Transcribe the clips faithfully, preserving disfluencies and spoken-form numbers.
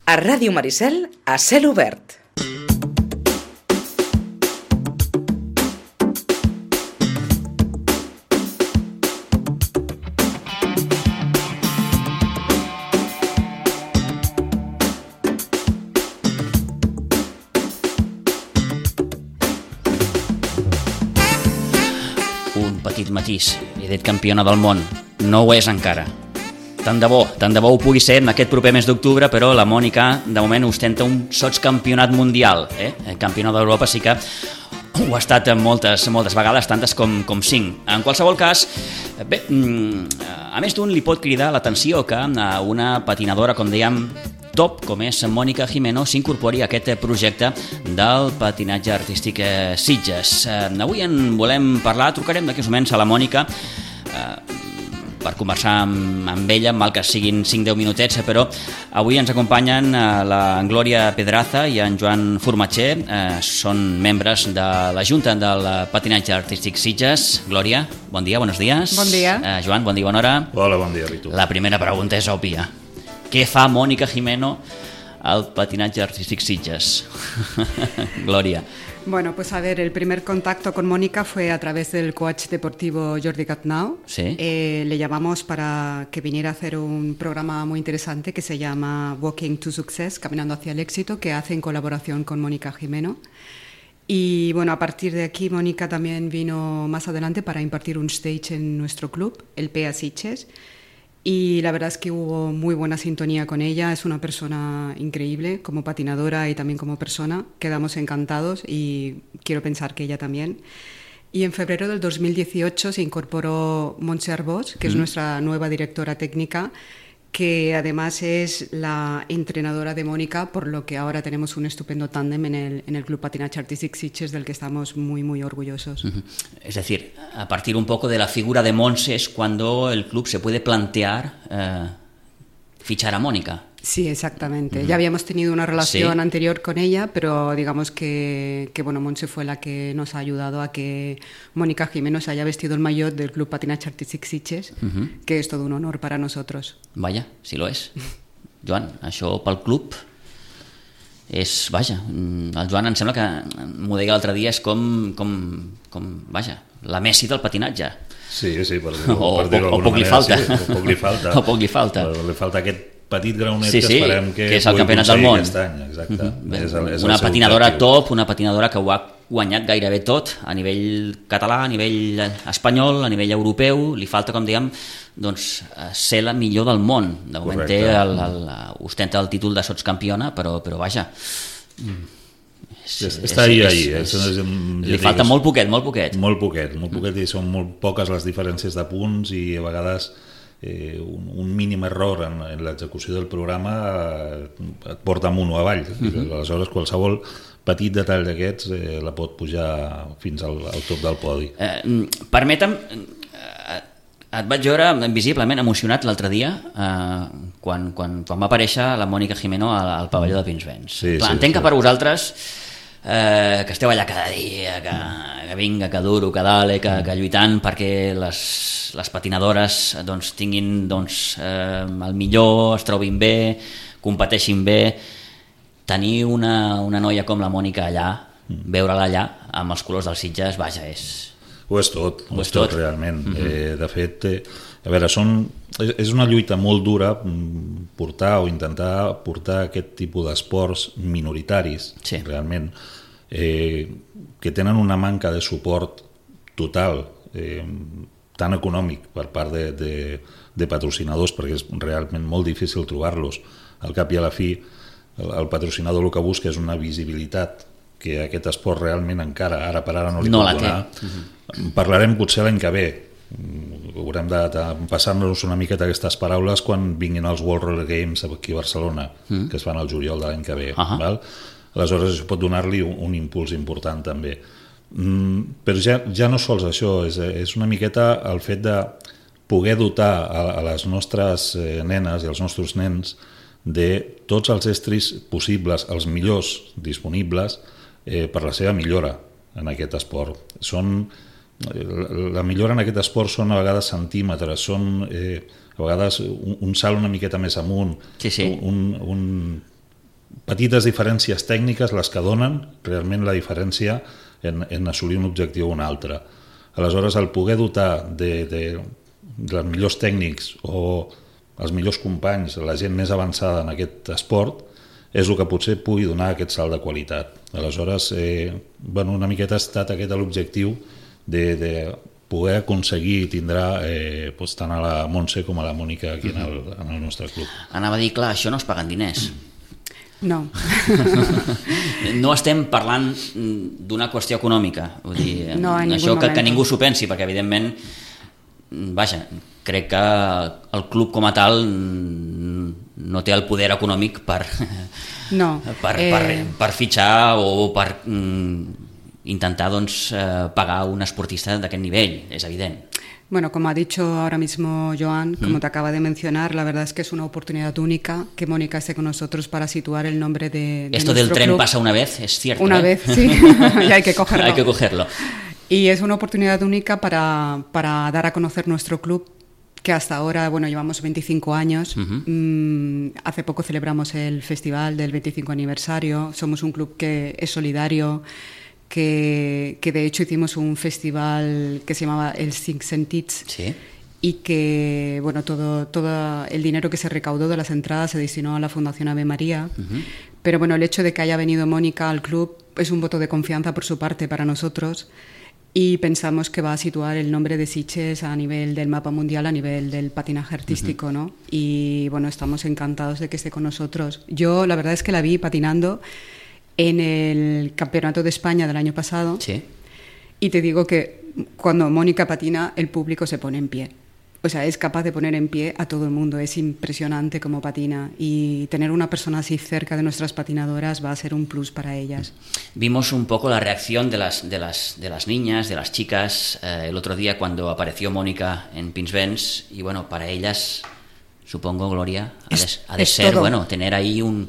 A Ràdio Maricel, a cel obert. Un petit matís, he dit campiona del món, no ho és encara. Tant de bo, tant de bo ho pugui ser en aquest proper mes d'octubre, però la Mònica de moment ostenta un sotscampionat mundial, eh? El campionat d'Europa sí que ho ha estat moltes, moltes vegades, tantes com, com cinc. En qualsevol cas, bé, a més d'un li pot cridar l'atenció que una patinadora, com dèiem, top, com és Mònica Jimeno, s'incorpori a aquest projecte del patinatge artístic Sitges. Avui en volem parlar, trucarem d'aquí uns moments a la Mònica per conversar amb, amb ella, mal que siguin cinc a deu minutets, però avui ens acompanyen la Glòria Pedraza i en Joan Formatxer, eh, són membres de la Junta del Patinatge Artístic Sitges. Glòria, bon dia, buenos días. Bon dia. Eh, Joan, bon dia, bona hora. Hola, bon dia, Ritu. La primera pregunta és òbvia. Què fa Mònica Jimeno al patinatge artístic Sitges? Glòria. Bueno, pues a ver, el primer contacto con Mónica fue a través del coach deportivo Jordi Catnau. Sí. Eh, le llamamos para que viniera a hacer un programa muy interesante que se llama Walking to Success, Caminando hacia el éxito, que hace en colaboración con Mónica Jimeno. Y bueno, a partir de aquí Mónica también vino más adelante para impartir un stage en nuestro club, el P A Sitges. Y la verdad es que hubo muy buena sintonía con ella, es una persona increíble como patinadora y también como persona, quedamos encantados y quiero pensar que ella también. Y en febrero del dos mil dieciocho se incorporó Montse Arbós, que mm. es nuestra nueva directora técnica, que además es la entrenadora de Mónica, por lo que ahora tenemos un estupendo tándem en el, en el Club Patinaje Artístic Sitges, del que estamos muy, muy orgullosos. Uh-huh. Es decir, a partir un poco de la figura de Montse es cuando el club se puede plantear eh, fichar a Mónica. Sí, exactamente. Uh-huh. Ya habíamos tenido una relación sí. anterior con ella, pero digamos que, que bueno, Montse fue la que nos ha ayudado a que Mónica Jimeno se haya vestido el maillot del Club Patinaje Artístic Sitges, uh-huh. que es todo un honor para nosotros. Vaja, sí lo és. Joan, això pel club és, vaja, el Joan em sembla que m'ho deia l'altre dia, és com, com, com, vaja, la Messi del patinatge. Sí, sí, per dir-ho o, per dir-ho o, o poc li falta. Sí, o poc li falta. o poc li falta. Li falta aquest petit graunet sí, sí, que esperem que, que és el campionat del món. Aquest any, exacte. Uh-huh. És el, és una el patinadora objectiu. top, una patinadora que ho ha guanyat gairebé tot a nivell català, a nivell espanyol, a nivell europeu. Li falta, com dèiem, doncs, ser la millor del món. De moment té el, el, ostenta el títol de sotscampiona, però, però vaja... És, és, està ahí, ahí. És, és, és, li falta molt poquet, molt poquet. Molt poquet, molt poquet, i són molt poques les diferències de punts i a vegades eh, un, un mínim error en, en l'execució del programa eh, et porta amunt o avall. Uh-huh. Aleshores, qualsevol petit detall d'aquests eh, la pot pujar fins al, al top del podi. Eh, permetem... Eh, et vaig veure visiblement emocionat l'altre dia eh, quan, quan, quan va aparèixer la Mònica Jimeno al, al pavelló de Pinsbens. Sí, Clar, sí, entenc sí. que per vosaltres eh, que esteu allà cada dia, que, que vinga, que duro, que dale, que, que lluitant perquè les, les patinadores doncs, tinguin doncs, eh, el millor, es trobin bé, competeixin bé. Tenir una, una noia com la Mònica allà, veure-la allà amb els colors dels Sitges, vaja, és... Ho és tot, ho ho és és tot, tot. realment. Uh-huh. eh, de fet, eh, a veure, són, és, és una lluita molt dura portar o intentar portar aquest tipus d'esports minoritaris, sí. realment, eh, que tenen una manca de suport total, eh, tan econòmic per part de, de, de patrocinadors, perquè és realment molt difícil trobar-los. Al cap i a la fi, el, el patrocinador el que busca és una visibilitat que aquest esport realment encara, ara per ara no li no pot donar. Uh-huh. Parlarem potser l'any que ve, haurem de, de passar-nos una miqueta aquestes paraules quan vinguin els World Roller Games aquí a Barcelona, mm. que es fan al juliol de l'any que ve. Uh-huh. Val? Aleshores això pot donar-li un, un impuls important també. Mm, però ja, ja no sols això, és, és una miqueta el fet de poder dotar a, a les nostres eh, nenes i als nostres nens de tots els estris possibles, els millors disponibles eh, per la seva millora en aquest esport. Són, la millora en aquest esport són a vegades centímetres, són eh, a vegades un, un salt una miqueta més amunt, sí, sí. un, un petites diferències tècniques les que donen realment la diferència en, en assolir un objectiu o un altre. Aleshores, el poder dotar de, de, dels millors tècnics o els millors companys, la gent més avançada en aquest esport, és el que potser pugui donar aquest salt de qualitat. Aleshores, eh, bueno, una miqueta ha estat aquest l'objectiu de, de poder aconseguir i tindrà eh, doncs, tant a la Montse com a la Mònica aquí en el, en el nostre club. Anava a dir, clar, això no es paguen diners. No. No estem parlant d'una qüestió econòmica, vull dir, no, això que, que ningú s'ho pensi, perquè evidentment, vaja, crec que el club com a tal no té el poder econòmic per, no, per, eh... per, per fitxar o per mm, intentar doncs, pagar un esportista d'aquest nivell, és evident. Bueno, como ha dicho ahora mismo Joan, como mm. te acaba de mencionar, la verdad es que es una oportunidad única que Mónica esté con nosotros para situar el nombre de, de Esto nuestro del tren club. Pasa una vez, es cierto. Una ¿eh? vez, sí, y hay que cogerlo. Hay que cogerlo. Y es una oportunidad única para, para dar a conocer nuestro club, que hasta ahora, bueno, llevamos veinticinco años. Uh-huh. mm, hace poco celebramos el festival del veinticinco aniversario. Somos un club que es solidario, Que, que de hecho hicimos un festival que se llamaba el Cinc Sentits, sí. Y que bueno, todo, todo el dinero que se recaudó de las entradas se destinó a la Fundación Ave María. Uh-huh. Pero bueno, el hecho de que haya venido Mónica al club es un voto de confianza por su parte para nosotros, y pensamos que va a situar el nombre de Sitges a nivel del mapa mundial, a nivel del patinaje artístico, uh-huh. ¿no? Y bueno, estamos encantados de que esté con nosotros. Yo la verdad es que la vi patinando en el Campeonato de España del año pasado, sí. Y te digo que cuando Mónica patina, el público se pone en pie. O sea, es capaz de poner en pie a todo el mundo. Es impresionante cómo patina, y tener una persona así cerca de nuestras patinadoras va a ser un plus para ellas. Vimos un poco la reacción de las, de las, de las niñas, de las chicas, eh, el otro día cuando apareció Mónica en Pinsbens, y bueno, para ellas, supongo, Gloria, ha de, ha de ser, todo. Bueno, tener ahí un...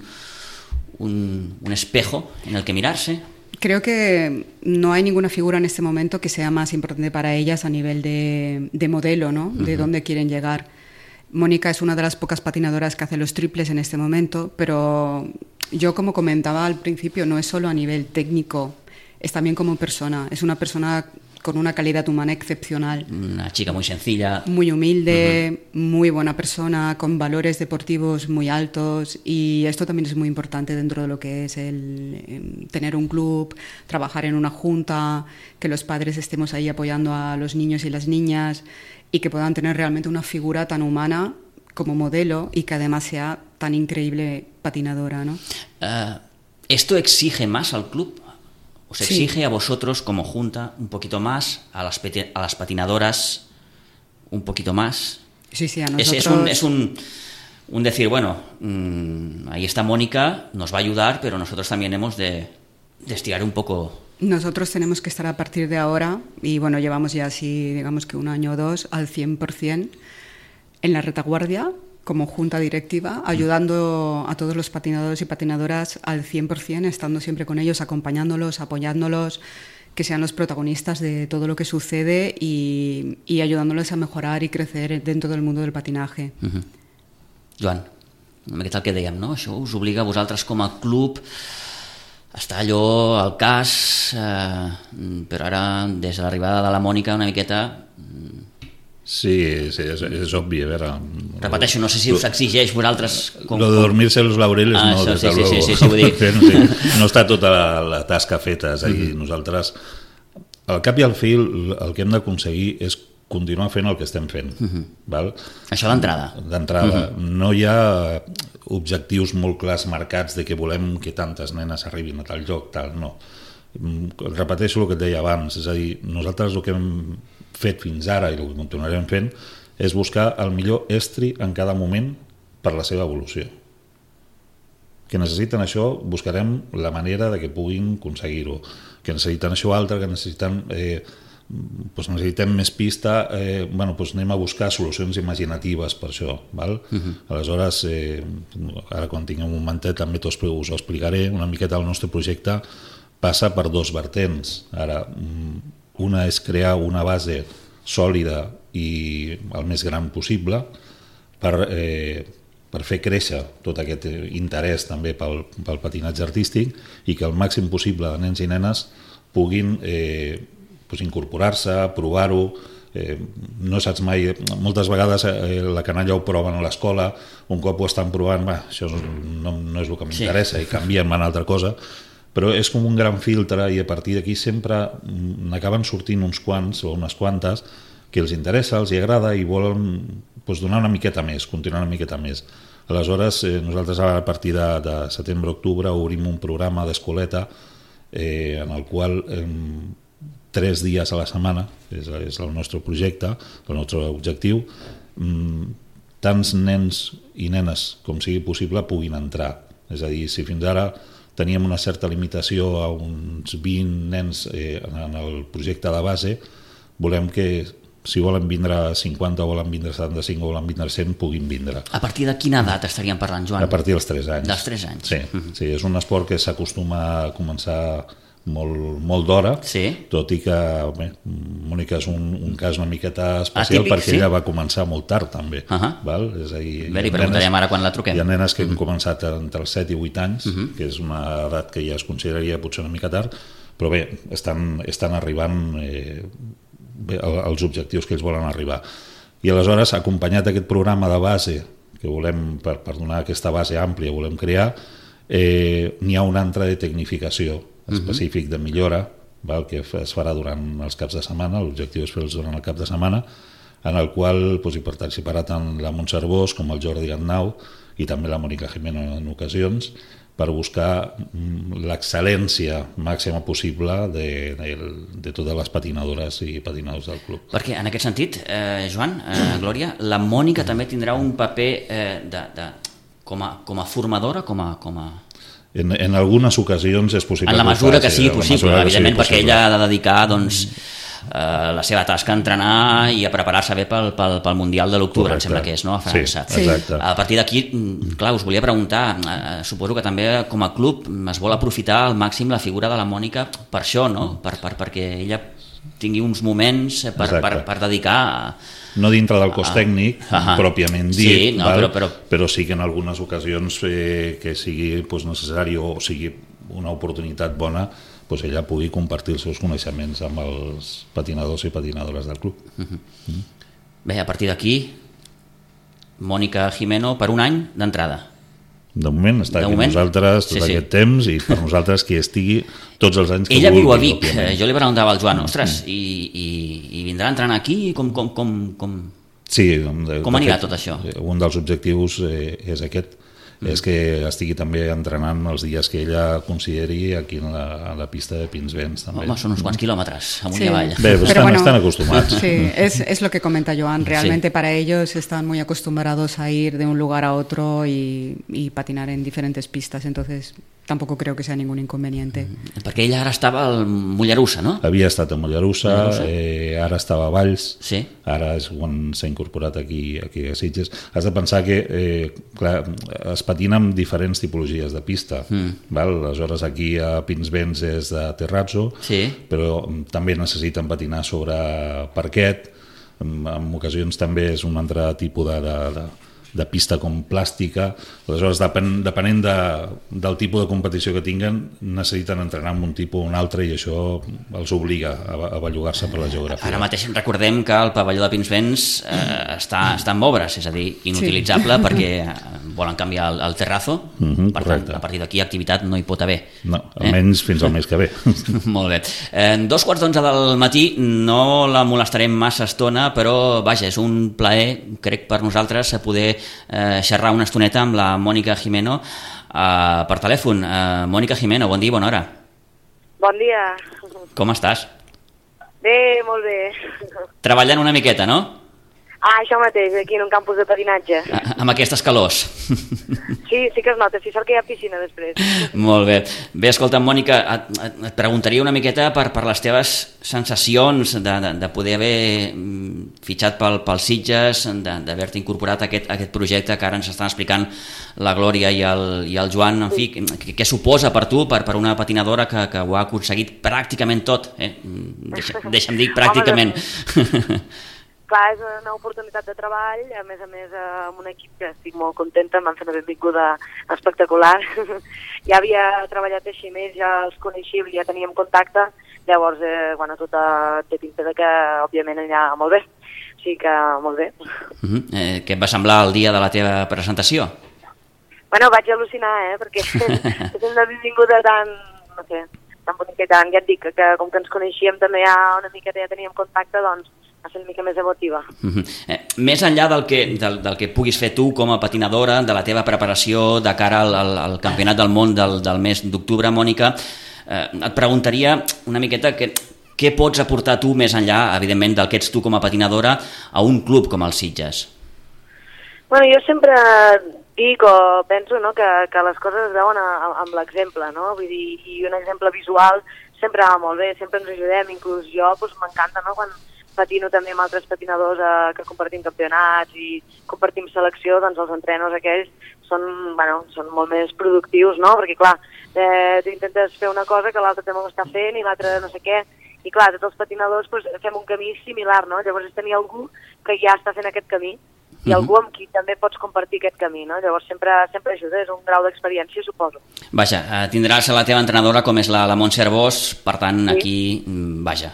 Un, un espejo en el que mirarse. Creo que no hay ninguna figura en este momento que sea más importante para ellas a nivel de, de modelo, ¿no? De uh-huh. dónde quieren llegar. Mónica es una de las pocas patinadoras que hace los triples en este momento, pero yo, como comentaba al principio, no es solo a nivel técnico, es también como persona. Es una persona con una calidad humana excepcional. Una chica muy sencilla. Muy humilde, uh-huh. muy buena persona, con valores deportivos muy altos, y esto también es muy importante dentro de lo que es el, el tener un club, trabajar en una junta, que los padres estemos ahí apoyando a los niños y las niñas, y que puedan tener realmente una figura tan humana como modelo, y que además sea tan increíble patinadora, ¿no? Uh, ¿Esto exige más al club? ¿Os exige sí. a vosotros como junta un poquito más, a las, peti- a las patinadoras un poquito más? Sí, sí, a nosotros... Es, es, un, es un, un decir, bueno, mmm, ahí está Mónica, nos va a ayudar, pero nosotros también hemos de, de estirar un poco... Nosotros tenemos que estar a partir de ahora, y bueno, llevamos ya así, digamos que un año o dos, al cien por ciento en la retaguardia, como junta directiva, ayudando a todos los patinadores y patinadoras al cien por ciento, estando siempre con ellos, acompañándolos, apoyándolos, que sean los protagonistas de todo lo que sucede, y, y ayudándoles a mejorar y crecer dentro del mundo del patinaje. Uh-huh. Joan, una miqueta el que dèiem, no? Això us obliga a vosaltres com a club a estar allò al cas, eh, però ara, des de l'arribada de la Mònica, una miqueta... Sí, sí, és, és obvi, a veure... Repeteixo, no sé si us exigeix vosaltres... Com, lo de dormirse los laureles ah, no, això, des sí, de sí, luego. Sí, sí, sí, vull dir... sí, no està tota la, la tasca feta, és a dir, mm-hmm. nosaltres, al cap i al fil, el que hem d'aconseguir és continuar fent el que estem fent. Mm-hmm. Val? Això d'entrada. D'entrada. Mm-hmm. No hi ha objectius molt clars marcats de que volem que tantes nenes arribin a tal lloc, tal, no. Repeteixo el que et deia abans, és a dir, nosaltres el que hem fet fins ara i el que continuarem fent és buscar el millor estri en cada moment per la seva evolució. Que necessiten això, buscarem la manera de que puguin aconseguir-ho. Que necessiten això altre, que necessiten, eh, doncs necessitem més pista, eh, bueno, doncs anem a buscar solucions imaginatives per això. Val? Uh-huh. Aleshores, eh, ara quan tinguem un momentet també us ho explicaré, una miqueta el nostre projecte passa per dos vertents. Ara, una és crear una base sòlida i el més gran possible per eh, per fer créixer tot aquest interès també pel, pel patinatge artístic i que el màxim possible de nens i nenes puguin eh, pues incorporar-se, provar-ho. Eh, no saps mai, moltes vegades eh, la canalla ho proven a l'escola, un cop ho estan provant, va, això no, no és el que m'interessa, sí. I canvien a una altra cosa, però és com un gran filtre i a partir d'aquí sempre n'acaben sortint uns quants o unes quantes que els interessa, els hi agrada i volen pues, donar una miqueta més, continuar una miqueta més. Aleshores, eh, nosaltres a partir de, de setembre-octubre obrim un programa d'escoleta eh, en el qual eh, tres dies a la setmana, és, és el nostre projecte, el nostre objectiu, mmm, tants nens i nenes com sigui possible puguin entrar. És a dir, si fins ara teníem una certa limitació a uns vint nens eh, en el projecte de base, volem que si volen vindre cinquanta, o volen vindre setanta-cinc, o volen vindre cent, puguin vindre. A partir de quina edat estaríem parlant, Joan? A partir dels tres anys. Dels tres anys. Sí, mm-hmm. sí, és un esport que s'acostuma a començar molt, molt d'hora, sí. Tot i que bé, Mònica és un, un cas una miqueta especial. Atípic, perquè sí? Ella va començar molt tard també. Uh-huh. Val? És a dir, bé, li preguntarem ara quan la truquem. Hi ha nenes que uh-huh. han començat entre els set i vuit anys, uh-huh. que és una edat que ja es consideraria potser una mica tard, però bé, estan, estan arribant eh, bé, als objectius que ells volen arribar. I aleshores, acompanyat d'aquest programa de base que volem, per, per donar aquesta base àmplia, volem crear, eh, n'hi ha un altre de tecnificació específic de millora, val, que es farà durant els caps de setmana, l'objectiu és fer-los durant el cap de setmana, en el qual doncs, hi participarà tant la Montse Arbós com el Jordi Gandnau i també la Mònica Jimeno en ocasions, per buscar l'excel·lència màxima possible de, de, de totes les patinadores i patinadors del club. Perquè en aquest sentit, eh, Joan, eh, Glòria, la Mònica també tindrà un paper eh, de, de, com, a, com a formadora, com a... Com a... En, en algunes ocasions és possible. En la mesura que, que sigui possible, que evidentment, sigui perquè possible. Ella ha de dedicar doncs, eh, la seva tasca a entrenar i a preparar-se bé pel, pel, pel Mundial de l'octubre, em sembla que és, no? A França. Sí, exacte. A partir d'aquí, clar, us volia preguntar, eh, suposo que també com a club es vol aprofitar al màxim la figura de la Mònica per això, no? Per, per, perquè ella tingui uns moments per, per, per dedicar a... No dintre del cos tècnic, ah, pròpiament dit, sí, no, val? Però, però... però sí que en algunes ocasions eh, que sigui pues, necessari o sigui una oportunitat bona, pues, ella pugui compartir els seus coneixements amb els patinadors i patinadores del club. Uh-huh. Mm. Bé, a partir d'aquí, Mònica Jimeno per un any d'entrada. De moment està de aquí moment, nosaltres tot sí, sí. aquest temps i per nosaltres qui estigui tots els anys que ella vulgui. Ella viu a Vic, òbviament. Jo li preguntava al Joan, ostres, mm. i, i, i vindrà entrant aquí? Com, com, com, com... Sí, com anirà fet, tot això? Un dels objectius eh, és aquest, mm. és que estigui també entrenant els dies que ella consideri aquí a la, a la pista de Pinsbens. També. Home, són uns quants quilòmetres, amunt sí. i avall. Bé, però estan, bueno, están acostumbrados. Sí, es, es lo que comenta Joan. Realmente sí. Para ellos están muy acostumbrados a ir de un lugar a otro y, y patinar en diferentes pistas, entonces tampoco creo que sea ningún inconveniente. Mm, perquè ella ara estava al Mollerussa, no? Havia estat a Mollerussa, Mollerussa. Eh, ara estava a Valls, sí. Ara és quan s'ha incorporat aquí, aquí a Sitges. Has de pensar que eh, clar, es patina amb diferents tipologies de pista. Mm. Val? Aleshores aquí a Pinsbens és de terrazzo, sí. Però també necessiten patinar sobre parquet, en, en ocasions també és un altre tipus de... de, de de pista com plàstica, aleshores depen, depenent de, del tipus de competició que tinguen necessiten entrenar amb un tipus o un altre i això els obliga a, a bellugar-se per la geografia. Ara mateix recordem que el pavelló de Pinsbens eh, està, està en obres, és a dir, inutilitzable sí. Perquè volen canviar el, el terrazo, mm-hmm, per correcte. Tant, a partir d'aquí activitat no hi pot haver. No, almenys eh? fins al mes que ve. Molt bé. Eh, dos quarts d'onze del matí, no la molestarem massa estona, però vaja, és un plaer, crec per nosaltres, poder Eh, xerrar una estoneta amb la Mònica Jimeno eh, per telèfon. eh, Mònica Jimeno, bon dia i bona hora. Bon dia. Com estàs? Bé, molt bé. Treballant una miqueta, no? Ah, això mateix, aquí en un campus de patinatge. A, amb aquestes calors. Sí, sí que es nota, sí, sort que hi ha piscina després. Molt bé. Bé, escolta, Mònica, et, et preguntaria una miqueta per, per les teves sensacions de, de, de poder haver fitxat pel, pel Sitges, d'haver-te incorporat a aquest, a aquest projecte que ara ens estan explicant la Glòria i el, i el Joan. En fi, què, què suposa per tu, per, per una patinadora que, que ho ha aconseguit pràcticament tot? Eh? Deixa, deixa'm dir pràcticament. clar, és una oportunitat de treball, a més a més amb un equip que estic molt contenta, m'han fet una benvinguda espectacular. Ja havia treballat així més, ja els coneixia, ja teníem contacte, llavors, eh, bueno, tot té pinta de que, òbviament, anirà molt bé. O sigui que, molt bé. Uh -huh. eh, què et va semblar el dia de la teva presentació? Bueno, vaig al·lucinar, eh, perquè és una benvinguda tan, no sé, tan bonica i tant, ja et dic, que, que com que ens coneixíem també ja una mica ja teníem contacte, doncs va ser una mica més emotiva. Uh -huh. eh, més enllà del que, del, del que puguis fer tu com a patinadora, de la teva preparació de cara al, al, al Campionat del Món del, del mes d'octubre, Mònica, eh, et preguntaria una miqueta que, què pots aportar tu més enllà, evidentment, del que ets tu com a patinadora a un club com el Sitges? Bueno, jo sempre dic o penso, no, que, que les coses es veuen a, a, amb l'exemple, no? Vull dir, i un exemple visual sempre va molt bé, sempre ens ajudem, inclús jo doncs, m'encanta, no?, quan patino també amb altres patinadors eh, que compartim campionats i compartim selecció, doncs els entrenos aquells són, bueno, són molt més productius, no? Perquè clar, eh, tu intentes fer una cosa que l'altre també ho està fent i l'altre no sé què, i clar, tots els patinadors doncs, fem un camí similar, no? Llavors és tenir algú que ja està fent aquest camí i uh-huh. algú amb qui també pots compartir aquest camí, no? Llavors sempre, sempre ajuda, és un grau d'experiència, suposo. Vaja, tindràs la teva entrenadora com és la, la Montse Arbós, per tant, sí. Aquí, vaja,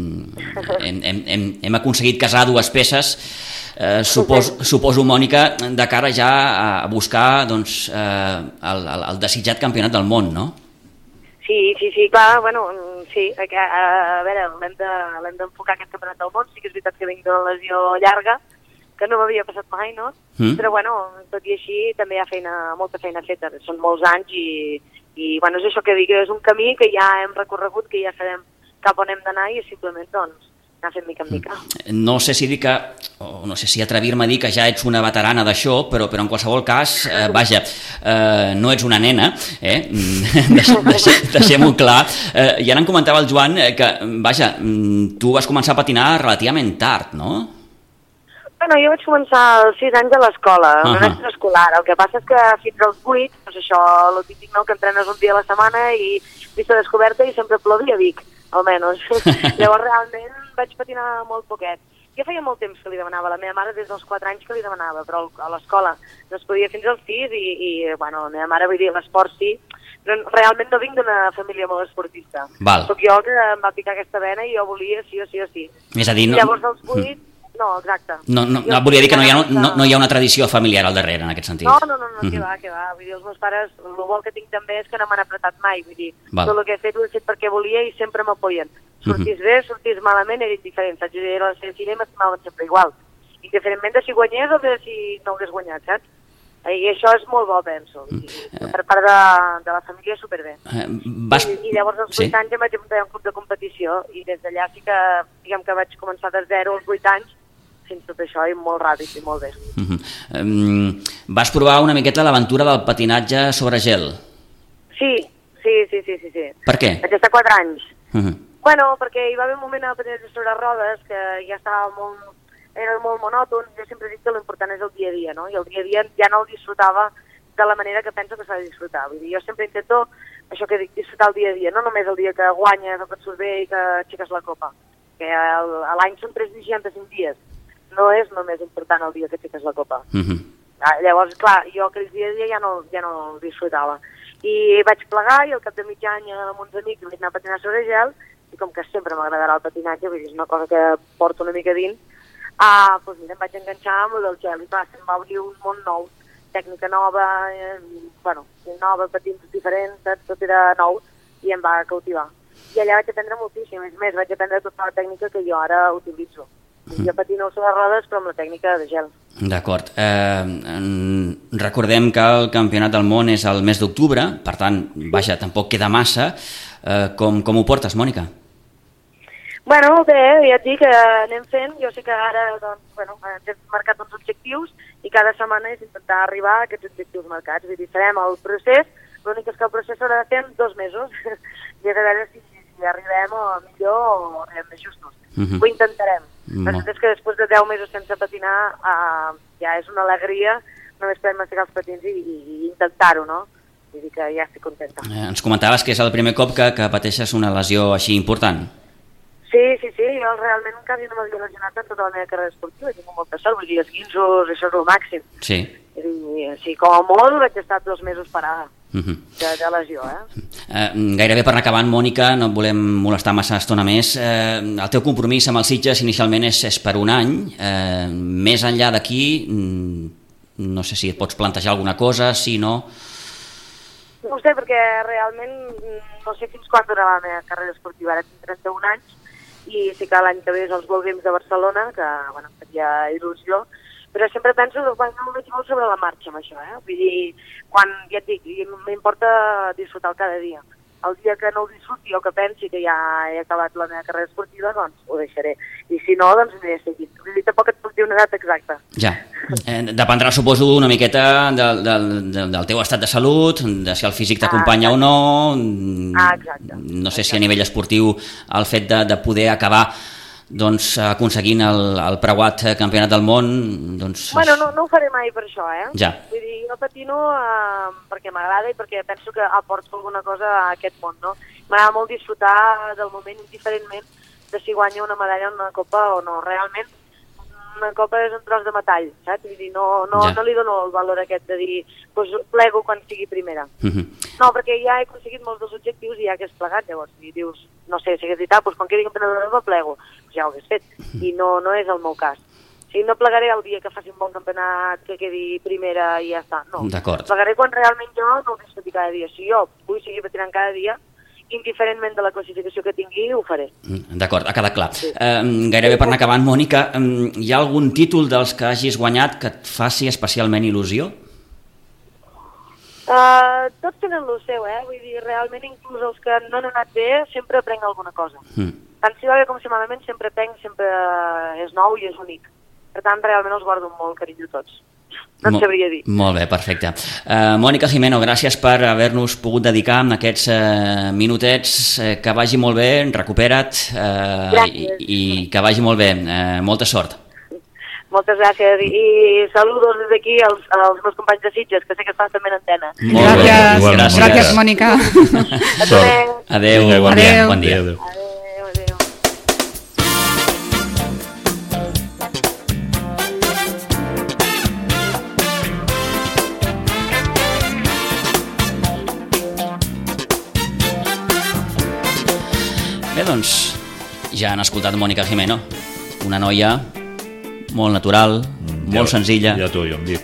hem, hem, hem, hem aconseguit casar dues peces, eh, supos, sí. suposo, Mònica, de cara ja a buscar doncs, eh, el, el, el desitjat campionat del món, no? Sí, sí, sí, clar, bueno, sí, a, a, a veure, l'hem d'enfocar aquest campionat del món, sí que és veritat que vinc d'una lesió llarga, que no m'havia passat mai, no? Mm. Però, bueno, tot i així, també hi ha feina, molta feina feta, són molts anys i, i bueno, és això que dic, és un camí que ja hem recorregut, que ja sabem cap on hem d'anar i simplement, doncs, anar fent mica en mica. No sé si dir que, o no sé si atrevir-me a dir que ja ets una veterana d'això, però, però en qualsevol cas, eh, vaja, eh, no ets una nena, eh? Deixem-ho clar. Eh, I ara em comentava el Joan que, vaja, tu vas començar a patinar relativament tard, no? Bueno, jo vaig començar als sis anys a l'escola, uh-huh. un any escolar. El que passa és que fins als vuit, doncs això, el típic, no?, que entrenes un dia a la setmana i vista descoberta i sempre plovia a Vic, almenys. Llavors realment vaig patinar molt poquet. Jo feia molt temps que li demanava a la meva mare, des dels quatre anys que li demanava, però a l'escola no es podia fins als sis i, i bueno, la meva mare, vull dir, l'esport sí, però realment no vinc d'una família molt esportista. Val. Soc jo que em va picar aquesta vena i jo volia sí o sí o sí. És a dir, no... I llavors als vuit... Mm. No, exacte. No, no, no, volia dir que no hi, ha, no, no hi ha una tradició familiar al darrere, en aquest sentit. No, no, no, no, que va, que va. Vull dir, els meus pares, el bo que tinc també és que no m'han apretat mai. Vull dir, Val. Tot el que he fet ho he fet perquè volia i sempre m'apoyen. Sortís bé, sortís malament, era indiferent. Saps? Jo era la seva filla i m'estimaven sempre igual. Indiferentment de si guanyés o de si no hagués guanyat, saps? I això és molt bo, penso. I, per part de, de la família, superbé. Eh, vas... I, I llavors als vuit sí? anys em vaig apuntar a un club de competició i des d'allà sí que, diguem que vaig començar de zero als vuit anys fins tot això i molt ràpid i molt bé. Uh -huh. um, vas provar una miqueta l'aventura del patinatge sobre gel? Sí, sí, sí, sí, sí. sí. Per què? Vaig estar quatre anys. Uh -huh. Bueno, perquè hi va haver un moment a patinatge sobre rodes que ja estava molt, era molt monòton. Jo sempre dic que l'important és el dia a dia, no? I el dia a dia ja no el disfrutava de la manera que penso que s'ha de disfrutar. Vull dir, jo sempre intento, això que dic, disfrutar el dia a dia, no només el dia que guanyes o que et surt bé i que aixeques la copa. Que a l'any són tres cents seixanta-cinc dies. No és només important el dia que aixeques la copa. Uh-huh. Llavors, clar, jo aquells dia a dia ja no, ja no el disfrutava. I vaig plegar i al cap de mig any amb uns amics vaig anar a patinar sobre gel i com que sempre m'agradarà el patinatge, vull dir, és una cosa que porto una mica dins, ah, doncs mira, em vaig enganxar amb el del gel i clar, se'm va obrir un món nou, tècnica nova, eh, bueno, nova, patins diferents, tot era nou i em va cautivar. I allà vaig aprendre moltíssim, és més, vaig aprendre tota la tècnica que jo ara utilitzo. Jo patino sobre rodes, però amb la tècnica de gel. D'acord. Eh, recordem que el Campionat del Món és el mes d'octubre, per tant, vaja, tampoc queda massa. Eh, com, com ho portes, Mònica? Bueno, bé, ja et dic que anem fent. Jo sé que ara, doncs, bueno, ens hem marcat uns objectius i cada setmana és intentar arribar a aquests objectius marcats. Vull dir, farem el procés, l'únic és que el procés s'haurà de fer en dos mesos i a veure si, si arribem o millor o arribem més justos. Uh-huh. Ho intentarem. La veritat és que després de deu mesos sense patinar uh, ja és una alegria, només podem aixecar els patins i, i, i intentar-ho, no? Vull dir que ja estic contenta. Eh, ens comentaves que és el primer cop que, que pateixes una lesió així important. Sí, sí, sí, jo realment quasi no m'havia lesionat en tota la meva carrera esportiva, he tingut molta sort, vull dir, esquinços, això és el màxim. Sí. I, sí, com a molt vaig estar dos mesos parada uh -huh. de, de lesió, eh? eh? Gairebé per anar acabant, Mònica, no et volem molestar massa estona més. Eh, el teu compromís amb els Sitges inicialment és, és per un any. Eh, més enllà d'aquí, no sé si et pots plantejar alguna cosa, si no... No ho sé, perquè realment no sé fins quan durarà la meva carrera esportiva, ara tinc trenta-un anys, i sí que l'any que ve és els World Games de Barcelona, que bueno, faria il·lusió, però sempre penso que quan no veig molt sobre la marxa amb això, eh? Vull dir, quan, ja et dic, m'importa disfrutar cada dia. El dia que no ho disfruti o que pensi que ja he acabat la meva carrera esportiva, doncs ho deixaré. I si no, doncs aniré seguint. Vull dir, tampoc et puc dir una data exacta. Ja. Eh, dependrà, suposo, una miqueta del, del, del teu estat de salut, de si el físic t'acompanya ah, o no. Ah, exacte. No sé exacte. si a nivell esportiu el fet de, de poder acabar doncs, aconseguint el, el preuat campionat del món... Doncs... Bueno, no, no ho faré mai per això, eh? Ja. Vull dir, jo patino eh, perquè m'agrada i perquè penso que aporto alguna cosa a aquest món, no? M'agrada molt disfrutar del moment indiferentment de si guanyo una medalla en una copa o no. Realment, una copa és un tros de metall, saps? Vull dir, no, no, ja. no li dono el valor aquest de dir, pues, plego quan sigui primera. Uh -huh. No, perquè ja he aconseguit molts dels objectius i ja que has plegat, llavors, i dius, no sé, si hagués dit, ah, pues, quan quedi campiona d'Europa plego, pues ja ho hagués fet, uh -huh. i no, no és el meu cas. O sigui, no plegaré el dia que faci un bon campionat, que quedi primera i ja està, no. Plegaré quan realment jo no ho disfruti cada dia. Si jo vull seguir patinant cada dia, indiferentment de la classificació que tingui, ho faré. D'acord, ha quedat clar. Sí. Eh, gairebé per anar acabant, Mònica, eh, hi ha algun títol dels que hagis guanyat que et faci especialment il·lusió? Uh, tots tenen el seu, eh? Vull dir, realment, inclús els que no han anat bé, sempre aprenc alguna cosa. Mm. Tant si va bé com si malament, sempre aprenc, sempre és nou i és únic. Per tant, realment els guardo amb molt carinyo tots. No et sabria dir. Molt bé, perfecte. Uh, Mònica Jimeno, gràcies per haver-nos pogut dedicar en aquests uh, minutets. Uh, que vagi molt bé, recupera't uh, i, i que vagi molt bé. Uh, molta sort. Moltes gràcies i saludos des d'aquí als, als meus companys de Sitges, que sé que estan també en antena. Molt gràcies, bé. gràcies, gràcies Mònica. Adéu, adéu, bon dia. Bon dia. Adéu. Bé, doncs, ja han escoltat Mònica Jimeno, una noia molt natural, mm, molt ja, senzilla. Ja t'ho hem dit.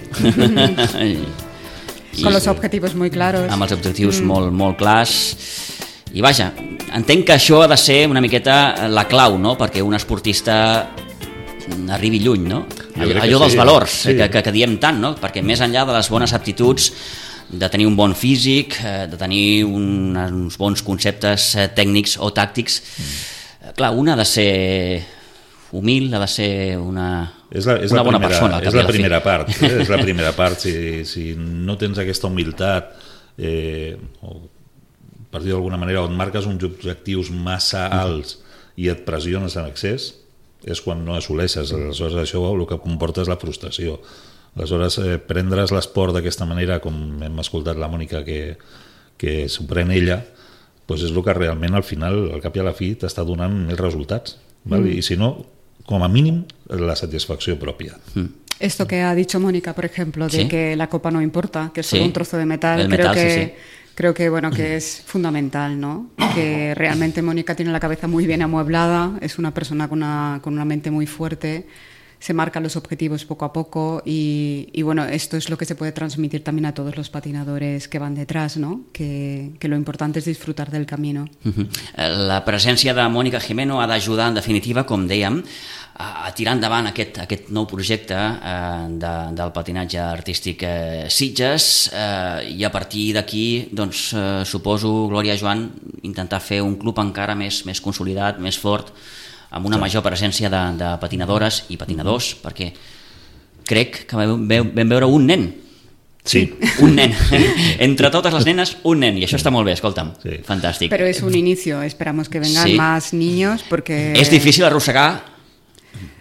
I, Con los objetivos muy claros. Amb els objectius mm. molt, molt clars. I vaja, entenc que això ha de ser una miqueta la clau, no?, perquè un esportista arribi lluny, no? Allò, allò dels sí, valors sí. que, que, que diem tant, no? Perquè més enllà de les bones aptituds, de tenir un bon físic, de tenir un, uns bons conceptes tècnics o tàctics, mm. clar, una ha de ser humil, ha de ser una, és la, és una la bona primera, persona. És la primera part, eh? és la primera part. Si, si no tens aquesta humilitat, eh, o per dir d'alguna manera, on marques uns objectius massa alts i et pressiones en excés, és quan no assoleixes. Aleshores això el que comporta és la frustració. Aleshores, eh, prendre's l'esport d'aquesta manera, com hem escoltat la Mònica que, que s'ho pren ella, doncs és el que realment al final, al cap i a la fi, t'està donant més resultats. ¿Vale? Mm. I si no, com a mínim, la satisfacció pròpia. Mm. Esto que ha dicho Mónica, por ejemplo, de ¿Sí? que la copa no importa, que es solo sí. un trozo de metal, El creo metal, que... sí, sí. Creo que, bueno, que es fundamental, ¿no? Que realmente Mónica tiene la cabeza muy bien amueblada, es una persona con una, con una mente muy fuerte, se marcan los objetivos poco a poco y, y, bueno, esto es lo que se puede transmitir también a todos los patinadores que van detrás, ¿no? Que, que lo importante es disfrutar del camino. Uh-huh. La presència de Mònica Jimeno ha d'ajudar, en definitiva, com dèiem, a tirar endavant aquest, aquest nou projecte eh, de, del patinatge artístic eh, Sitges eh, i a partir d'aquí, doncs, eh, suposo, Glòria, Joan, intentar fer un club encara més, més consolidat, més fort, amb una sí. major presència de, de patinadores i patinadors, mm-hmm. perquè crec que vam, vam veure un nen. Sí. Un nen. Entre totes les nenes, un nen. I això està molt bé, escolta'm. Sí. Fantàstic. Pero es un inicio. Esperamos que vengan sí. más niños porque... És difícil arrossegar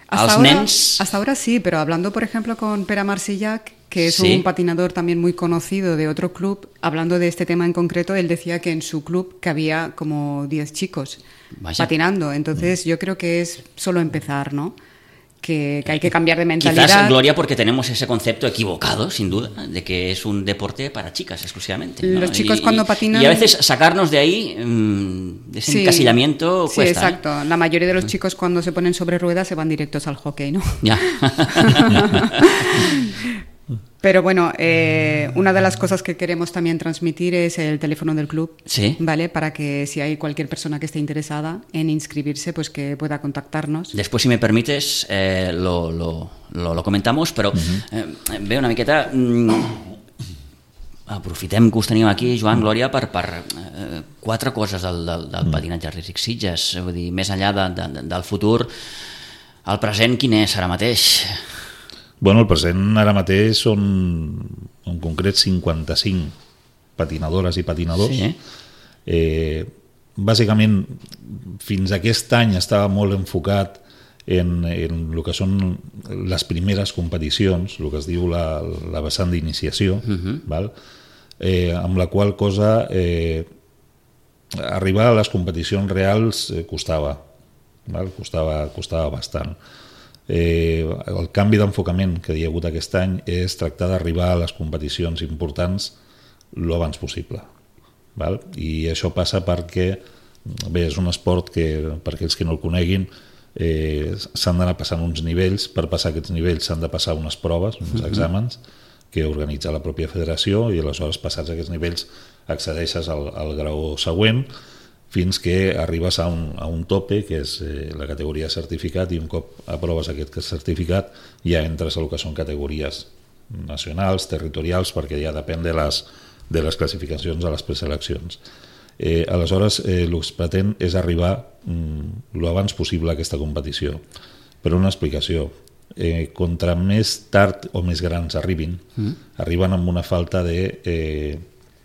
Hasta els ahora, nens... Hasta ahora sí, pero hablando, por ejemplo, con Pere Marsillac, que es sí. un patinador también muy conocido de otro club, hablando de este tema en concreto, él decía que en su club cabía como diez chicos Vaya. patinando. Entonces yo creo que es solo empezar, ¿no? Que, que hay que cambiar de mentalidad. Quizás, Gloria, porque tenemos ese concepto equivocado, sin duda, de que es un deporte para chicas exclusivamente, ¿no? Los chicos y, cuando patinan... Y a veces sacarnos de ahí, de ese sí, encasillamiento, sí, cuesta. Sí, exacto. ¿eh? La mayoría de los chicos cuando se ponen sobre ruedas se van directos al hockey, ¿no? Ya. Pero bueno, eh, una de las cosas que queremos también transmitir es el teléfono del club, ¿sí? ¿Vale? Para que si hay cualquier persona que esté interesada en inscribirse, pues que pueda contactarnos. Después, si me permites, eh, lo, lo, lo, lo comentamos, però uh-huh. eh, bé, una miqueta... Mm, aprofitem que us tenim aquí, Joan, Glòria, per, per eh, quatre coses del, del, del patinatge artístic Sitges. Vull dir, més enllà de, de, del futur, el present quin és ara mateix? Bueno, el present ara mateix són en concret cinquanta-cinc patinadores i patinadors. Sí. Eh, bàsicament, fins aquest any estava molt enfocat en, en el que són les primeres competicions, el que es diu la, la vessant d'iniciació, uh-huh. val? Eh, amb la qual cosa eh, arribar a les competicions reals eh, costava, val? Costava, costava bastant. Eh, el canvi d'enfocament que hi ha hagut aquest any és tractar d'arribar a les competicions importants lo abans possible, val? I això passa perquè bé, és un esport que, per aquells que no el coneguin, eh, s'han d'anar passant uns nivells. Per passar aquests nivells s'han de passar unes proves, uns exàmens que organitza la pròpia federació, i aleshores passats aquests nivells accedeixes al, al grau següent fins que arribes a un, a un tope, que és eh, la categoria certificat, i un cop aproves aquest certificat ja entres a el que són categories nacionals, territorials, perquè ja depèn de les, de les classificacions a les preseleccions. Eh, aleshores, eh, el que es pretén és arribar mm, lo abans possible a aquesta competició. Per una explicació, eh, contra més tard o més grans arribin, mm. arriben amb una falta de... Eh,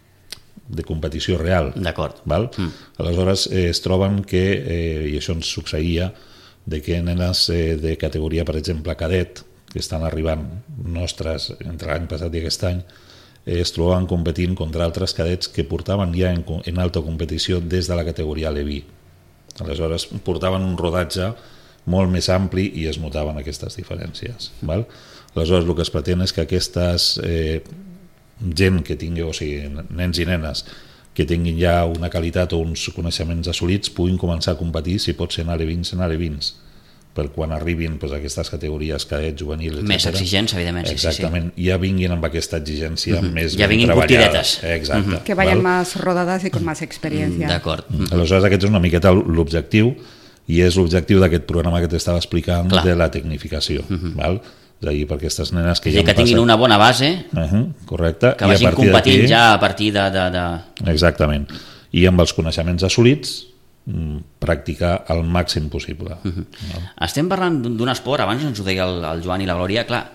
de competició real. D'acord. Mm. Aleshores eh, es troben que, eh, i això ens succeïa, de que nenes eh, de categoria, per exemple, cadet, que estan arribant nostres entre l'any passat i aquest any, eh, es trobaven competint contra altres cadets que portaven ja en, en alta competició des de la categoria Leví. Aleshores portaven un rodatge molt més ampli i es notaven aquestes diferències. Val? Aleshores el que es pretén és que aquestes... Eh, gent que tingui, o sigui, nens i nenes que tinguin ja una qualitat o uns coneixements assolits puguin començar a competir, si pot ser en alevins, en alevins, per quan arribin pues, a aquestes categories cadet, juvenil, etcètera. Més exigents, evidentment. Exactament, sí, sí. Ja vinguin amb aquesta exigència uh-huh. més ja ben treballada. Exacte. Uh-huh. Que vayan val? Más rodadas y con más experiencia. Mm, d'acord. Uh-huh. Aleshores aquest és una miqueta l'objectiu, i és l'objectiu d'aquest programa que t'estava explicant. Clar. De la tecnificació. Uh-huh. Val? És a dir, per aquestes nenes que ja que tinguin una bona base, uh-huh, correcte, que vagin competint ja a partir de, de, de... Exactament. I amb els coneixements assolits practicar el màxim possible. Uh-huh. No? Estem parlant d'un esport, abans ens ho deia el, el Joan i la Glòria, clar,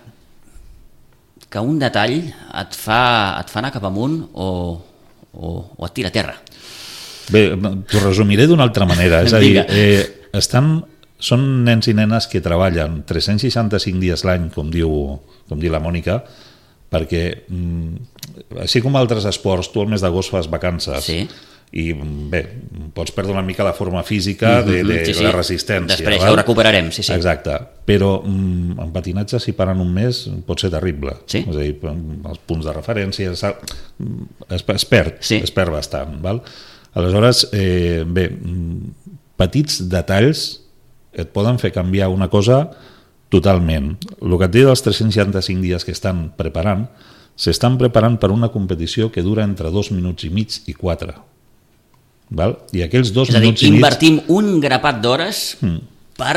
que un detall et fa, et fa anar cap amunt o, o, o et tira a terra. Bé, t'ho resumiré d'una altra manera. És a dir, eh, estan... Són nens i nenes que treballen tres-cents seixanta-cinc dies l'any, com diu, com diu la Mònica, perquè, així com altres esports, tu al mes d'agost fas vacances, sí. I bé, pots perdre una mica la forma física de, de, sí, sí. de la resistència. Després val? Ja ho recuperarem, sí, sí. Exacte, però en patinatge, si paren un mes, pot ser terrible. Sí? És a dir, els punts de referència es, es perd, sí. es perd bastant. Val? Aleshores, eh, bé, petits detalls et poden fer canviar una cosa totalment. El que et dic dels tres-cents seixanta-cinc dies que estan preparant, s'estan preparant per una competició que dura entre dos minuts i mig i quatre. Val? I aquells dos és a dir, minuts i mig... invertim un grapat d'hores mm. per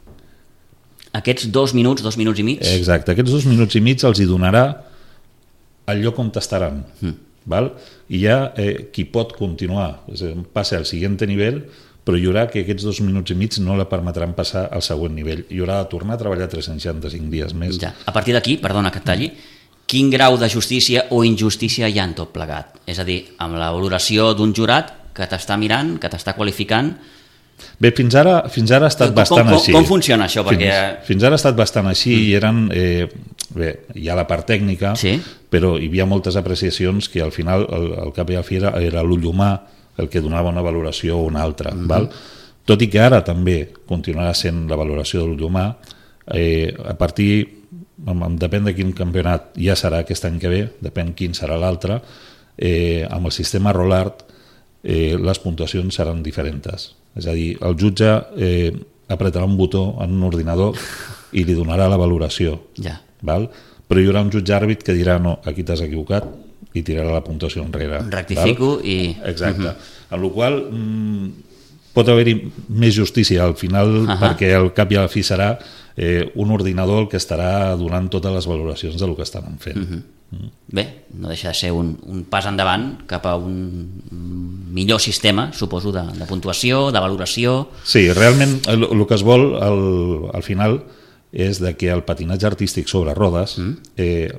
aquests dos minuts, dos minuts i mig. Exacte, aquests dos minuts i mig els hi donarà el lloc on t'estaran. Mm. Val? I ja eh, qui pot continuar, és a dir, passa al següent nivell, però hi haurà que aquests dos minuts i mig no la permetran passar al següent nivell. I haurà de tornar a treballar tres-cents seixanta-cinc dies més. Ja. A partir d'aquí, perdona que et talli, quin grau de justícia o injustícia hi ha en tot plegat? És a dir, amb la valoració d'un jurat que t'està mirant, que t'està qualificant, Bé, fins ara, fins ara ha estat com, bastant com, així. Com funciona això? Perquè... Fins, fins ara ha estat bastant així mm. i eren... Eh, bé, hi ha la part tècnica, sí. però hi havia moltes apreciacions que al final, al, al cap i a la fi, era, era l'ull humà el que donava una valoració o una altra. Mm-hmm. Val? Tot i que ara també continuarà sent la valoració de l'ull humà, eh, a partir... depèn de quin campionat ja serà aquest any que ve, depèn quin serà l'altre, eh, amb el sistema Rollart eh, les puntuacions seran diferents. És a dir, el jutge eh, apretarà un botó en un ordinador i li donarà la valoració. Ja. Val? Però hi haurà un jutge àrbit que dirà no, aquí t'has equivocat i tirarà la puntuació enrere. Rectifico val? I... Exacte. Uh-huh. En la qual mm, pot haver-hi més justícia al final uh-huh. perquè al cap i a la fi serà eh, un ordinador el que estarà donant totes les valoracions del que estan fent. Uh-huh. Mm. Bé, no deixa de ser un, un pas endavant cap a un millor sistema, suposo, de, de puntuació, de valoració... Sí, realment el, el que es vol al, al final és de que el patinatge artístic sobre rodes mm. eh,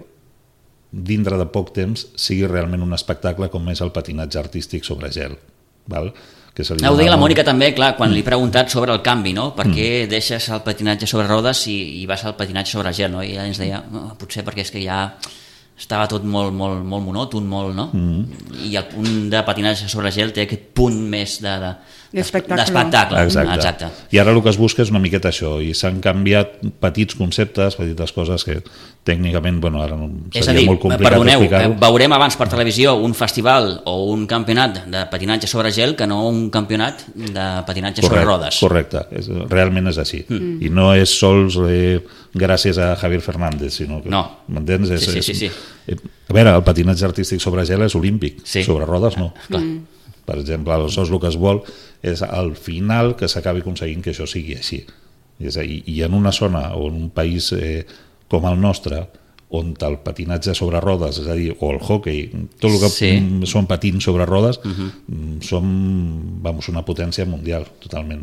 dintre de poc temps sigui realment un espectacle com és el patinatge artístic sobre gel. Val? Que se li ho deia la Mònica molt... també, clar, quan mm. li he preguntat sobre el canvi, no? Per què mm. deixes el patinatge sobre rodes i, i vas al patinatge sobre gel, no? I ella ens deia, no, potser perquè és que ja estava tot molt, molt, molt monòton, molt, no? Mm. I el punt de patinatge sobre gel té aquest punt més de, de, d'espectacle. Exacte. Exacte. I ara el que es busca és una miqueta això, i s'han canviat petits conceptes, petites coses que tècnicament, bueno, ara no seria és a dir, molt complicat perdoneu, explicar-ho. Veurem abans per televisió un festival o un campionat de patinatge sobre gel que no un campionat de patinatge correcte, sobre rodes. Correcte, és, realment és així. Mm. I no és sols eh, gràcies a Javier Fernández, sinó que, no. m'entens? És, sí, sí, sí, sí. És, a veure, el patinatge artístic sobre gel és olímpic, sí. sobre rodes no. Clar. Mm. Per exemple, aleshores el que es vol és al final que s'acabi aconseguint que això sigui així. És a dir, i en una zona o en un país eh, com el nostre, on el patinatge sobre rodes, és a dir, o el hockey, tot el que sí. són patins sobre rodes, uh-huh. som, vamos, una potencia mundial, totalment.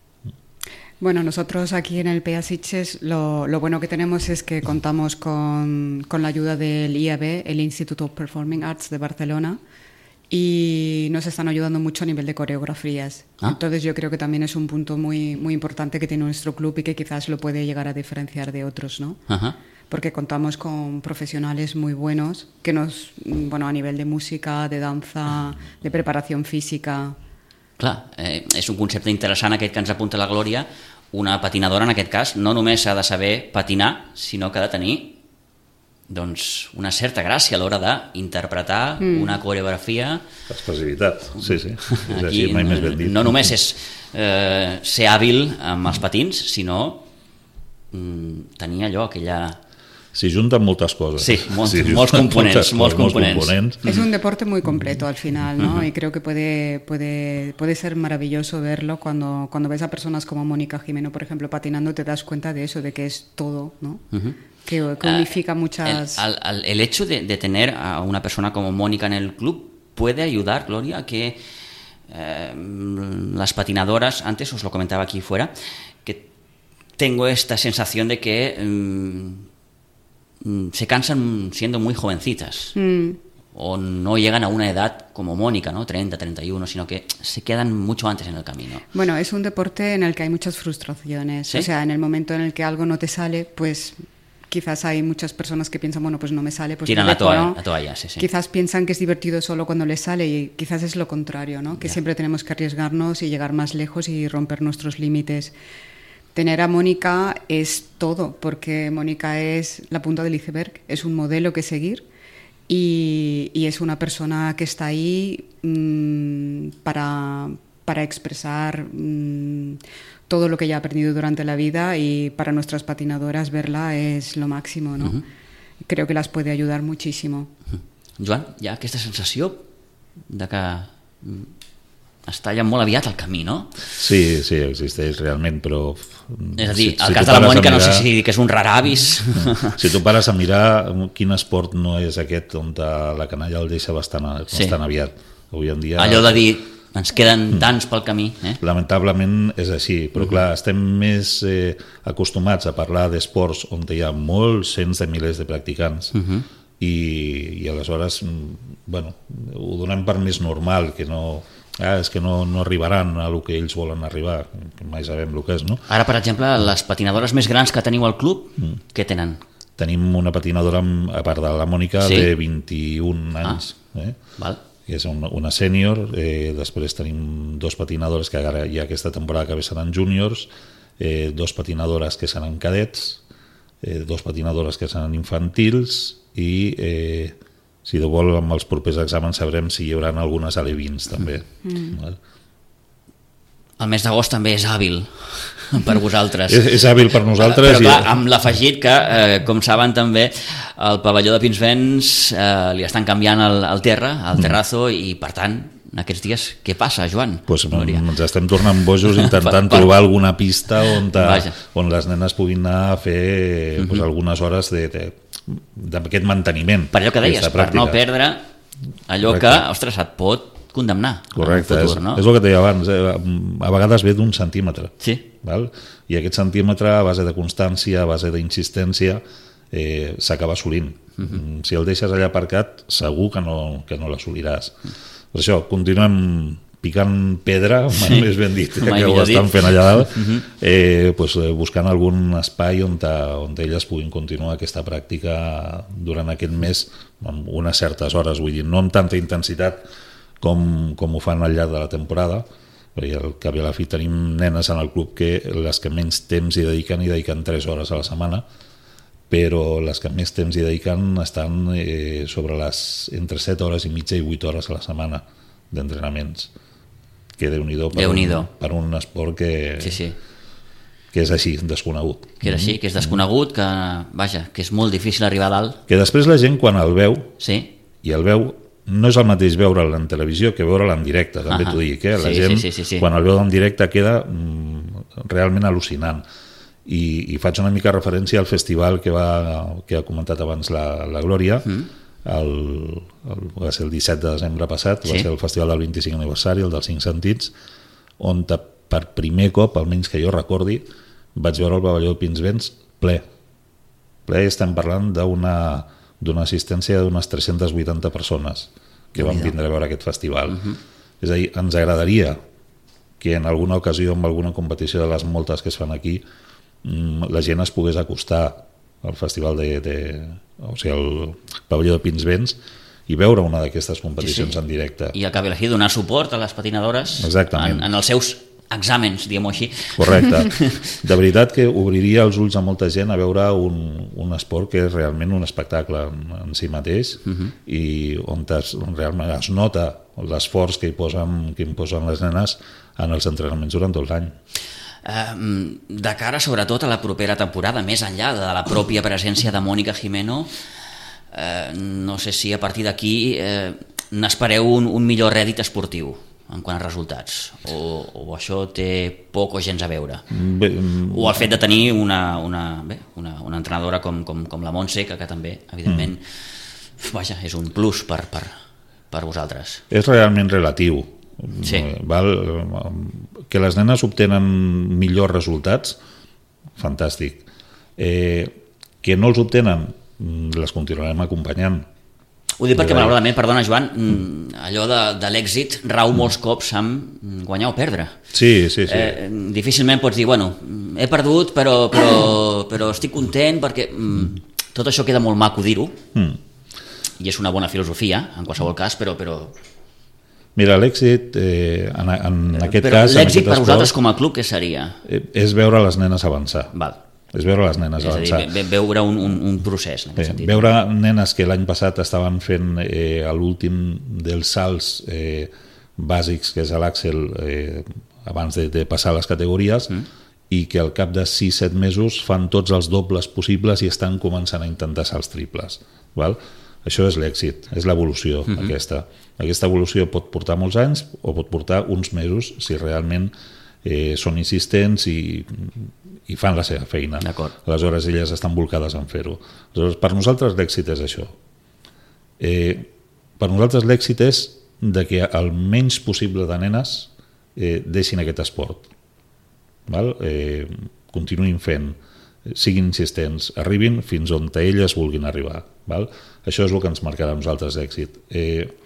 Bueno, nosotros aquí en el P A Sitges lo, lo bueno que tenemos es que contamos con, con la ayuda del I A B, el Institute of Performing Arts de Barcelona, y nos están ayudando mucho a nivel de coreografías. Ah. Entonces yo creo que también es un punto muy, muy importante que tiene nuestro club y que quizás lo puede llegar a diferenciar de otros, ¿no? Ajá. Porque contamos con profesionales muy buenos que nos, bueno, a nivel de música, de danza, de preparación física. Clar, eh, és un concepte interessant aquest que ens apunta la Glòria. Una patinadora, en aquest cas, no només ha de saber patinar, sinó que ha de tenir doncs, una certa gràcia a l'hora d'interpretar mm. una coreografia. Expressivitat, sí, sí. És aquí, així, mai més ben dit. No només és eh, ser hàbil amb els patins, sinó mm, tenir allò, aquella... S'hi junten moltes cosas. Sí, molt, sí molts components. Molts components. components. Es un deporte muy completo al final, ¿no? Uh-huh. Y creo que puede, puede, puede ser maravilloso verlo cuando, cuando ves a personas como Mónica Jimeno, por ejemplo, patinando, te das cuenta de eso, de que es todo, ¿no? Uh-huh. Que, que unifica uh, muchas... El, el, el hecho de, de tener a una persona como Mónica en el club puede ayudar, Gloria, a que eh, las patinadoras, antes os lo comentaba aquí fuera, que tengo esta sensación de que... Um, se cansan siendo muy jovencitas mm. o no llegan a una edad como Mónica, ¿no? treinta, treinta y uno, sino que se quedan mucho antes en el camino. Bueno, es un deporte en el que hay muchas frustraciones. ¿Sí? O sea, en el momento en el que algo no te sale, pues quizás hay muchas personas que piensan, bueno, pues no me sale, pues tiran la toalla, la toalla, sí, sí. Quizás piensan que es divertido solo cuando les sale y quizás es lo contrario, ¿no? Que yeah. siempre tenemos que arriesgarnos y llegar más lejos y romper nuestros límites. Tener a Mónica es todo, porque Mónica es la punta del iceberg, es un modelo que seguir y, y es una persona que está ahí mmm, para, para expresar mmm, todo lo que ella ha aprendido durante la vida, y para nuestras patinadoras verla es lo máximo, ¿no? Uh-huh. Creo que las puede ayudar muchísimo. Uh-huh. Joan, hi ha aquesta sensació de que està ja molt aviat al camí, no? Sí, sí, existeix realment, però... És a dir, si, el si cas de la Mònica mirar... no sé si dir que és un raravis. Si tu pares a mirar, quin esport no és aquest on la canalla el deixa bastant, bastant sí. aviat. Avui en dia... Allò de dir, ens queden tants pel camí. Eh? Lamentablement és així, però uh-huh. clar, estem més eh, acostumats a parlar d'esports on hi ha molts cents de milers de practicants, uh-huh. i, i aleshores, bueno, ho donem per més normal, que no... ah, és que no, no arribaran a el que ells volen arribar, mai sabem el que és, no? Ara, per exemple, les patinadores més grans que teniu al club, mm. què tenen? Tenim una patinadora, a part de la Mònica, sí? de vint-i-un anys, ah. eh? Val. que és una, una sènior, eh, després tenim dos patinadores que ara ja aquesta temporada que ve seran júniors, eh, dos patinadores que seran cadets, eh, dos patinadores que seran infantils i eh, si de vol amb els propers exàmens sabrem si hi haurà algunes alevins també. Mm. El mes d'agost també és hàbil per vosaltres. És, és hàbil per nosaltres. Però clar, amb l'afegit que, eh, com saben també, el pavelló de Pinsbens eh, li estan canviant el, el terra, el terrazo, mm. i per tant, aquests dies, què passa, Joan? Pues, ens estem tornant bojos intentant per, per... trobar alguna pista on, ta, on les nenes puguin anar a fer mm-hmm. pues, algunes hores de, de, d'aquest manteniment. Per allò que deies, per no perdre allò Correcte. que, ostres, et pot condemnar. Correcte, futur, és, no? és el que et deia abans, eh? A vegades ve d'un centímetre. Sí. Val? I aquest centímetre, a base de constància, a base d'insistència, eh, s'acaba assolint. Uh-huh. Si el deixes allà aparcat, segur que no, que no l'assoliràs. Uh-huh. Per això, continuem picant pedra, sí. més ben dit, que ho estan dit. fent allà dalt, uh-huh. eh, pues, buscant algun espai on, ta, on elles puguin continuar aquesta pràctica durant aquest mes amb unes certes hores, vull dir, no amb tanta intensitat com, com ho fan al llarg de la temporada, perquè al cap i a la fi tenim nenes en el club que les que menys temps hi dediquen hi dediquen tres hores a la setmana, però les que més temps hi dediquen estan eh, sobre les entre set hores i mitja i vuit hores a la setmana d'entrenaments, que Déu-n'hi-do per, Déu-n'hi-do. Un, per un esport que, sí, sí. que és així, desconegut. Que és així, que és desconegut, que, vaja, que és molt difícil arribar a dalt. Que després la gent quan el veu, sí. i el veu, no és el mateix veure'l en televisió que veure'l en directe, també uh-huh. t'ho dic, eh? La sí, gent, sí, sí, sí, sí. quan el veu en directe queda mm, realment al·lucinant. I, i faig una mica referència al festival que, va, que ha comentat abans la, la Glòria, mm. el, el, va ser el disset de desembre passat, sí. va ser el festival del vint-i-cinc aniversari, el dels cinc sentits, on per primer cop, almenys que jo recordi, vaig veure el pavelló de Pinsbens ple. Ple, estem parlant d'una d'una assistència d'unes tres-centes vuitanta persones que van vindre a veure aquest festival. Uh-huh. És a dir, ens agradaria que en alguna ocasió, en alguna competició de les moltes que es fan aquí, la gent es pogués acostar al festival de, de o sigui, el pavelló de Pinsbens i veure una d'aquestes competicions sí, sí. en directe. I al cap i a la fi donar suport a les patinadores en, en els seus exàmens, diguem-ho així. Correcte. De veritat que obriria els ulls a molta gent a veure un, un esport que és realment un espectacle en, en si mateix uh-huh. i on, es, on realment es nota l'esforç que hi posen, que hi posen les nenes en els entrenaments durant tot l'any. De cara sobretot a la propera temporada, més enllà de la pròpia presència de Mónica Jimeno, eh, no sé si a partir d'aquí eh, n'espereu un, un millor rèdit esportiu en quant a resultats, o, o això té poc o gens a veure, bé, o el fet de tenir una, una, bé, una, una entrenadora com, com, com la Montse, que, que també evidentment mm. vaja, és un plus per, per, per vosaltres. És realment relatiu. Sí. Val? Que les nenes obtenen millors resultats, fantàstic. Eh, que no els obtenen, les continuarem acompanyant. Ho dic perquè, malauradament, perdona, Joan, allò de, de l'èxit rau molts cops amb guanyar o perdre. Sí, sí, sí. Eh, difícilment pots dir, bueno, he perdut, però, però, però estic content perquè mm, tot això queda molt maco dir-ho, mm. i és una bona filosofia, en qualsevol cas, però... però... Mira, l'èxit, eh, en, en aquest però cas... l'èxit per vosaltres com a club, què seria? És veure les nenes avançar. Val. És veure les nenes avançar. És a dir, veure un, un, un procés en aquest sentit. Veure nenes que l'any passat estaven fent eh, l'últim dels salts eh, bàsics, que és l'Àxel, eh, abans de, de passar les categories, mm. i que al cap de sis set mesos fan tots els dobles possibles i estan començant a intentar salts triples. Val? Això és l'èxit, és l'evolució mm-hmm. aquesta. Aquesta evolució pot portar molts anys o pot portar uns mesos si realment eh, són insistents i i fan la seva feina. Aleshores elles estan volcades en fer-ho. Aleshores, per nosaltres l'èxit és això. Eh, per nosaltres l'èxit és de que el menys possible de nenes eh, deixin aquest esport. Val? Eh, continuïn fent, siguin insistents, arribin fins on elles vulguin arribar. Val? Això és el que ens marcarà a nosaltres l'èxit. Eh,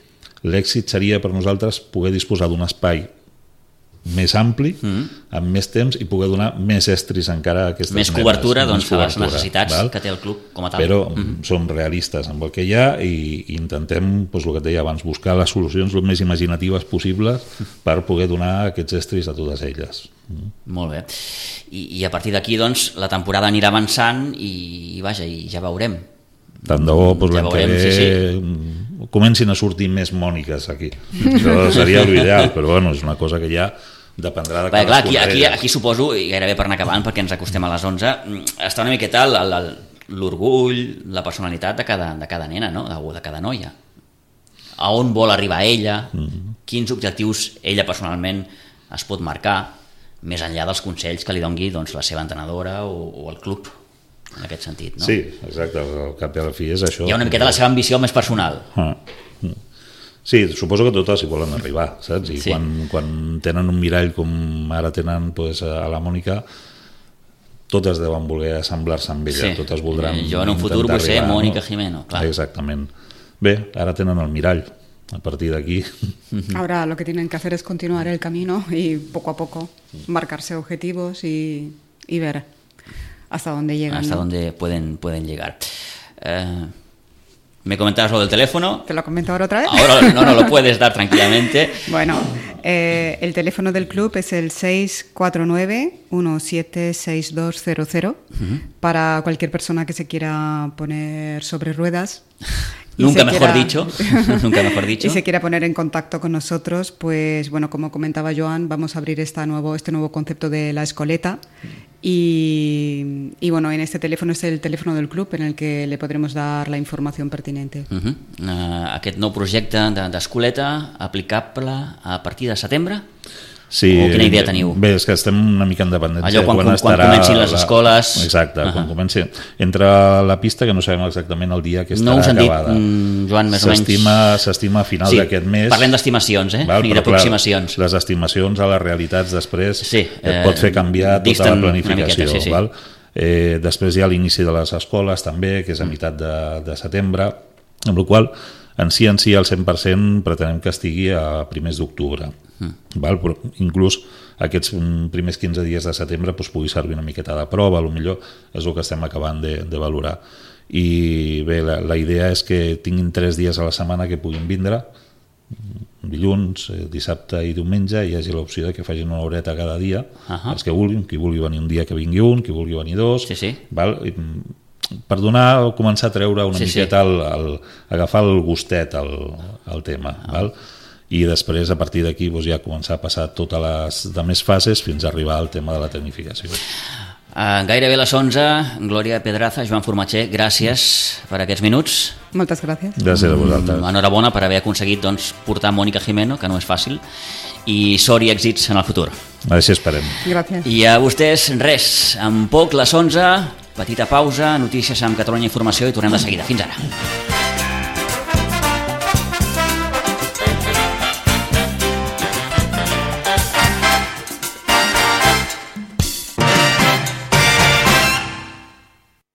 l'èxit seria per nosaltres poder disposar d'un espai més ampli, mm. amb més temps i poder donar més estris encara a aquestes més nenes. Cobertura, més doncs, cobertura, a les necessitats val? Que té el club com a tal. Però mm. som realistes amb el que hi ha i, i intentem, doncs, el que et deia abans, buscar les solucions el més imaginatives possibles per poder donar aquests estris a totes elles. Mm. Molt bé. I, i a partir d'aquí, doncs, la temporada anirà avançant i, i vaja, i ja veurem. Tant de bo, doncs, ja l'any veurem, que ve sí, sí. comencin a sortir més Mòniques aquí. Això seria l'ideal, però bueno, és una cosa que ja dependrà de cadascuna. Aquí, aquí, d'elles. aquí suposo, i gairebé per anar acabant perquè ens acostem a les onze, està una miqueta l'orgull, la personalitat de cada, de cada nena, no? de, de cada noia. A on vol arribar ella, mm-hmm. quins objectius ella personalment es pot marcar, més enllà dels consells que li dongui, doncs, la seva entrenadora o, o el club, en aquest sentit. No? Sí, exacte, al cap i a la fi és això. Hi ha una miqueta la seva ambició més personal. Ah. Sí, suposo que totes hi volen arribar, saps? I sí. quan, quan tenen un mirall com ara tenen pues, a la Mònica, totes deuen voler assemblar-se amb ella, sí. totes voldran jo en un futur vull ser Mónica no? Jimeno, clar. Exactament. Bé, ara tenen el mirall, a partir d'aquí. Ahora lo que tienen que hacer es continuar el camino y poco a poco marcarse objetivos y, y ver hasta dónde llegan. Hasta ¿no? dónde pueden, pueden llegar. Eh... ¿Me comentabas lo del teléfono? ¿Te lo comento ahora otra vez? Ahora no, no lo puedes dar tranquilamente. Bueno, eh, el teléfono del club es el seis cuatro nueve, uno siete seis dos cero cero uh-huh. para cualquier persona que se quiera poner sobre ruedas. Nunca mejor quiera, dicho, nunca mejor dicho. Y se quiera poner en contacto con nosotros, pues bueno, como comentaba Joan, vamos a abrir esta nuevo, este nuevo concepto de la escoleta y, y bueno, en este teléfono es el teléfono del club en el que le podremos dar la información pertinente. Uh-huh. uh, aquest nou projecte d'escoleta aplicable a partir de setembre? Sí, o quina idea teniu? Bé, és que estem una mica en dependència. Allò quan, quan, quan comencin les escoles... La... Exacte, uh-huh. quan comenci... Entre la pista, que no sabem exactament el dia que estarà no us han acabada. Dit, mm, Joan, més o menys... S'estima a final sí, d'aquest mes. Parlem d'estimacions, eh? Val, i d'aproximacions. Les estimacions a les realitats després sí, et eh, pot fer canviar tota la planificació. Miqueta, sí, sí. Val? Eh, després hi ha l'inici de les escoles també, que és a meitat de, de setembre, amb la qual en si en si al cent per cent pretenem que estigui a primers d'octubre. Mm. Val? Però inclús aquests primers quinze dies de setembre doncs, pugui servir una miqueta de prova, a lo millor és el que estem acabant de, de valorar. I bé, la, la idea és que tinguin tres dies a la setmana que puguin vindre, dilluns, dissabte i diumenge, i hi hagi l'opció de que facin una horeta cada dia, uh-huh. els que vulguin, qui vulgui venir un dia que vingui un, qui vulgui venir dos, sí, sí. val? I, per donar, començar a treure una sí, miqueta, sí. el, el, agafar el gustet al, al tema, ah. val? I després a partir d'aquí doncs, ja començar a passar totes les demés fases fins a arribar al tema de la tecnificació. Uh, gairebé les onze, Glòria Pedraza, Joan Formatxer, gràcies per aquests minuts. Moltes gràcies. Gràcies a vosaltres. Mm, enhorabona per haver aconseguit doncs, portar Mónica Jimeno, que no és fàcil, i sort i èxits en el futur. Així esperem. Gràcies. I a vostès, res, en poc les onze, petita pausa, notícies amb Catalunya Informació i tornem de seguida. Fins ara.